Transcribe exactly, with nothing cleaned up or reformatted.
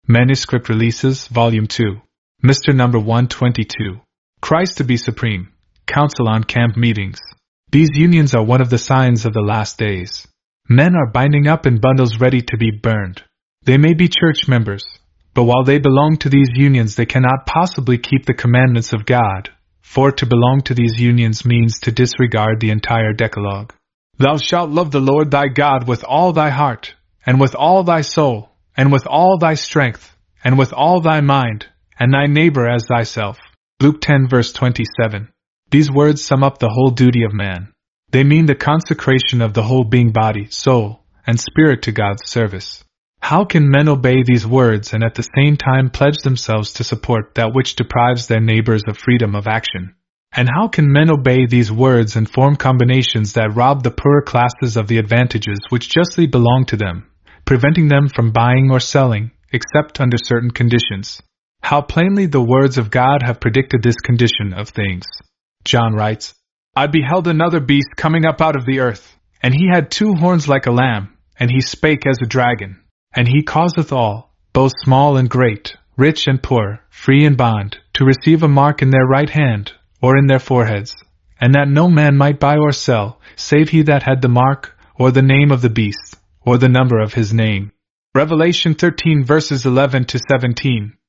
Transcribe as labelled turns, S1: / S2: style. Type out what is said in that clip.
S1: Manuscript Releases, Volume two. Mister Number one twenty-two. Christ to be Supreme. Council on Camp Meetings. These unions are one of the signs of the last days. Men are binding up in bundles ready to be burned. They may be church members, but while they belong to these unions they cannot possibly keep the commandments of God, for to belong to these unions means to disregard the entire Decalogue. Thou shalt love the Lord thy God with all thy heart, and with all thy soul, and with all thy strength, and with all thy mind, and thy neighbor as thyself. Luke ten verse twenty-seven. These words sum up the whole duty of man. They mean the consecration of the whole being, body, soul, and spirit to God's service. How can men obey these words and at the same time pledge themselves to support that which deprives their neighbors of freedom of action? And how can men obey these words and form combinations that rob the poorer classes of the advantages which justly belong to them, preventing them from buying or selling, except under certain conditions? How plainly the words of God have predicted this condition of things. John writes, I beheld another beast coming up out of the earth, and he had two horns like a lamb, and he spake as a dragon. And he causeth all, both small and great, rich and poor, free and bond, to receive a mark in their right hand, or in their foreheads, and that no man might buy or sell, save he that had the mark, or the name of the beast, or the number of his name. Revelation thirteen verses eleven to seventeen.